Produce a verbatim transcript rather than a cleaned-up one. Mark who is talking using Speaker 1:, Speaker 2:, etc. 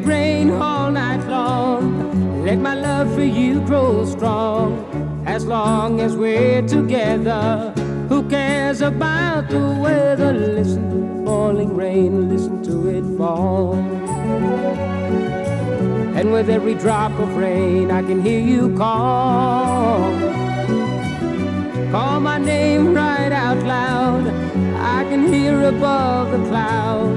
Speaker 1: rain all night long. Let my love for you grow strong. As long as we're together, who cares about the weather? Listen to the falling rain, listen to it fall. And with every drop of rain I can hear you call. Call my name right out loud, I can hear above the clouds.